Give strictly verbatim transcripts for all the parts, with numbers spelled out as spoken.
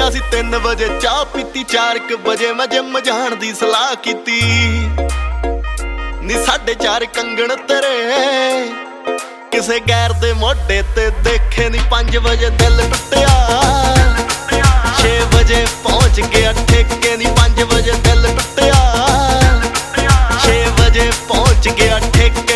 ਉੱਠਿਆ ਸੀ ਤਿੰਨ ਵਜੇ, ਚਾਹ ਪੀਤੀ ਚਾਰ ਕੁ ਵਜੇ, ਮੈਂ ਜਿੰਮ ਜਾਣ ਦੀ ਸਲਾਹ ਕੀਤੀ। ਨੀ ਸਾਢੇ ਚਾਰ ਕੰਗਣ ਤੇਰੇ ਕਿਸੇ ਗੈਰ ਦੇ ਮੋਢੇ ਤੇ ਦੇਖੇ ਨੀ, ਪੰਜ ਵਜੇ ਦਿਲ ਟੁੱਟਿਆ। ਛੇ ਵਜੇ ਪਹੁੰਚ ਗਿਆ ਠੇਕੇ ਨੀ, ਪੰਜ ਵਜੇ ਦਿਲ ਟੁੱਟਿਆ। ਛੇ ਵਜੇ ਪਹੁੰਚ ਗਿਆ ਠੇਕੇ।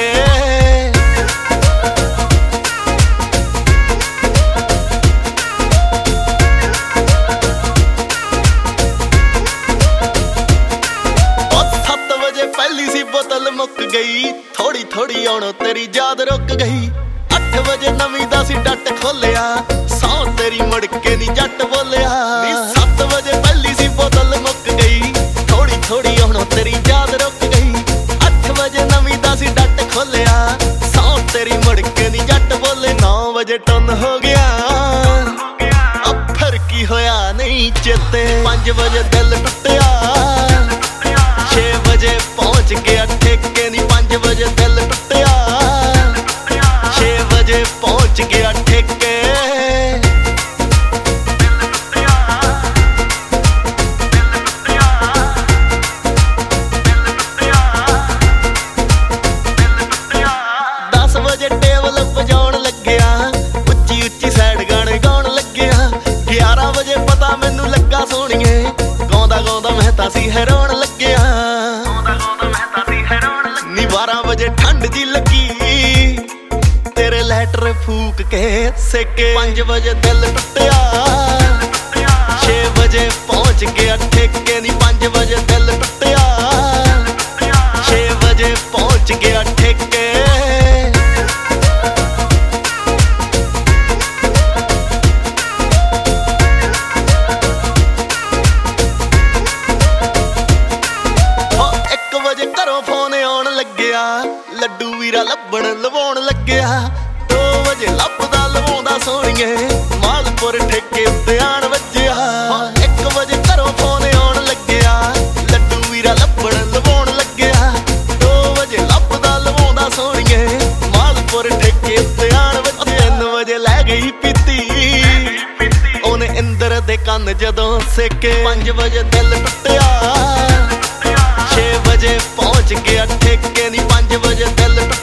ਪਹਿਲੀ ਸੀ ਬੋਤਲ ਮੁੱਕ ਗਈ, ਥੋੜੀ ਥੋੜੀ ਆਉਣੋਂ ਤੇਰੀ ਯਾਦ ਰੁਕ ਗਈ। ਅੱਠ ਵਜੇ ਨਵੀਂ ਦਾ ਸੀ ਡੱਟ ਖੋਲਿਆ, ਸੌ ਤੇਰੀ ਮੁੜ ਕੇ ਨੀ ਜੱਟ ਬੋਲਿਆ। ਨੀ ਸੱਤ ਵਜੇ ਪਹਿਲੀ ਸੀ ਬੋਤਲ ਮੁੱਕ ਗਈ, ਥੋੜੀ ਥੋੜੀ ਆਉਣੋਂ ਤੇਰੀ ਯਾਦ ਰੁਕ ਗਈ। ਅੱਠ ਵਜੇ ਨਵੀਂ ਦਾ ਸੀ ਡੱਟ ਖੋਲਿਆ, ਸੌ ਤੇਰੀ ਮੁੜ ਕੇ ਨੀ ਜੱਟ ਬੋਲੇ। ਨੌ ਵਜੇ ਟੁੰਨ ਹੋ ਗਿਆ, ਅਬ ਫਿਰ ਕੀ ਹੋਇਆ ਨਹੀਂ ਚੇਤੇ। ਪੰਜ ਵਜੇ ਦਿਲ ਟੁੱਟਿਆ, ਛੇ ਵਜੇ ਪਹੁੰਚ ਗਿਆ ਠੇਕੇ ਨੀ, ਪੰਜ ਵਜੇ ਦਿਲ ਟੁੱਟਿਆ। ਛੇ ਵਜੇ ਪਹੁੰਚ ਗਿਆ ਠੇਕੇ। ਦਸ ਵਜੇ ਟੇਬਲ ਵਜਾਉਣ ਲੱਗਿਆ, ਉੱਚੀ ਉੱਚੀ ਸੈਡ ਗਾਣੇ ਗਾਉਣ ਲੱਗਿਆ। ਗਿਆਰਾਂ ਵਜੇ ਪਤਾ ਮੈਨੂੰ ਲੱਗਾ ਸੋਹਣੀਏ, ਗਾਉਂਦਾ ਗਾਉਂਦਾ ਮੈਂ ਤਾਂ ਸੀ ਹੈਰਾਨ ਲੱਗਿਆ। ਨੀ ਬਾਰਾਂ ਵਜੇ ਠੰਡ ਜੀ ਲੱਗੀ, ਤੇਰੇ ਲੈਟਰ ਫੂਕ ਕੇ ਸੇਕੇ। ਪੰਜ ਵਜੇ ਦਿਲ ਟੁੱਟਿਆ, ਛੇ ਵਜੇ ਪਹੁੰਚ ਗਿਆ ਠੇਕੇ ਨੀ, ਪੰਜ ਵਜੇ ਦਿਲ ਟੁੱਟਿਆ। ਛੇ ਵਜੇ ਪਹੁੰਚ ਗਿਆ ਠੇਕੇ। ਘਰੋਂ ਫੋਨ ਆਉਣ ਲੱਗਿਆ, ਲੱਡੂ ਵੀਰਾ ਲੱਭਣ ਲਵਾਉਣ ਲੱਗਿਆ। ਦੋ ਵਜੇ ਲੱਭਦਾ ਲਵਾਉਂਦਾ ਸੋਹਣੀਏ, ਮਾਲਪੁਰ ਠੇਕੇ ਉੱਤੇ ਆਣ ਵੱਜਿਆ। ਇੱਕ ਵਜੇ ਘਰੋਂ ਫੋਨ ਆਉਣ ਲੱਗਿਆ, ਲੱਡੂ ਵੀਰਾ ਲੱਭਣ ਲਵਾਉਣ ਲੱਗਿਆ। ਦੋ ਵਜੇ ਲੱਭਦਾ ਲਵਾਉਂਦਾ ਸੋਹਣੀਏ, ਮਾਲਪੁਰ ਠੇਕੇ ਉੱਤੇ ਆਣ ਵੱਜਿਆ। ਤਿੰਨ ਵਜੇ ਲੈ ਗਈ ਪੀਤੀ ਉਹਨੇ ਇੰਦਰ ਦੇ ਕੰਨ ਜਦੋਂ ਸੇਕੇ। ਪੰਜ ਵਜੇ ਦਿਲ ਟੁੱਟਿਆ, ਛੇ ਵਜੇ ਪਹੁੰਚ ਗਿਆ ਠੇਕੇ ਨੀ, ਪੰਜ ਵਜੇ ਦਿਲ